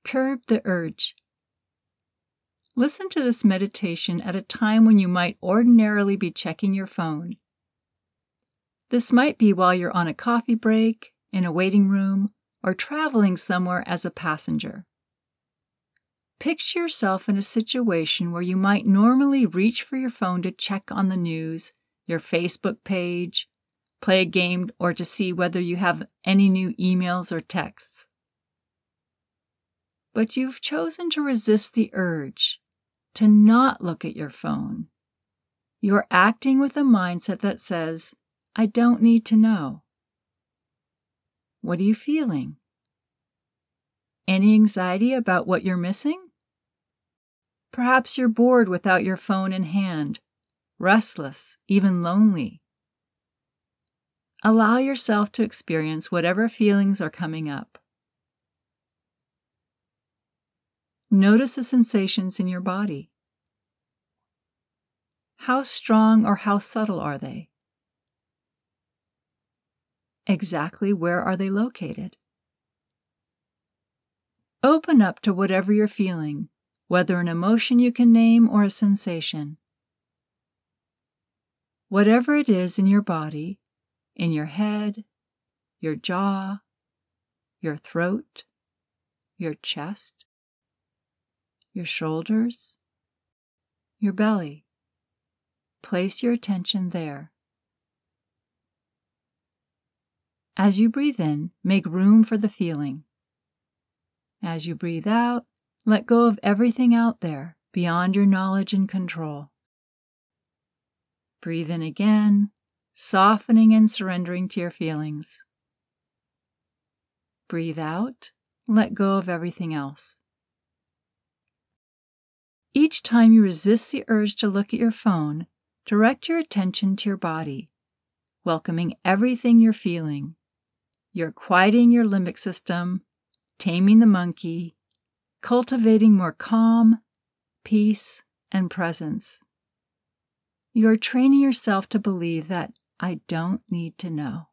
Curb the urge. Listen to this meditation at a time when you might ordinarily be checking your phone. This might be while you're on a coffee break, in a waiting room, or traveling somewhere as a passenger. Picture yourself in a situation where you might normally reach for your phone to check on the news, your Facebook page, play a game, or to see whether you have any new emails or texts. But you've chosen to resist the urge to not look at your phone. You're acting with a mindset that says, I don't need to know. What are you feeling? Any anxiety about what you're missing? Perhaps you're bored without your phone in hand, restless, even lonely. Allow yourself to experience whatever feelings are coming up. Notice the sensations in your body. How strong or how subtle are they? Exactly where are they located? Open up to whatever you're feeling, whether an emotion you can name or a sensation. Whatever it is in your body, in your head, your jaw, your throat, your chest, your shoulders, your belly. Place your attention there. As you breathe in, make room for the feeling. As you breathe out, let go of everything out there beyond your knowledge and control. Breathe in again, softening and surrendering to your feelings. Breathe out, let go of everything else. Each time you resist the urge to look at your phone, direct your attention to your body, welcoming everything you're feeling. You're quieting your limbic system, taming the monkey, cultivating more calm, peace, and presence. You are training yourself to believe that I don't need to know.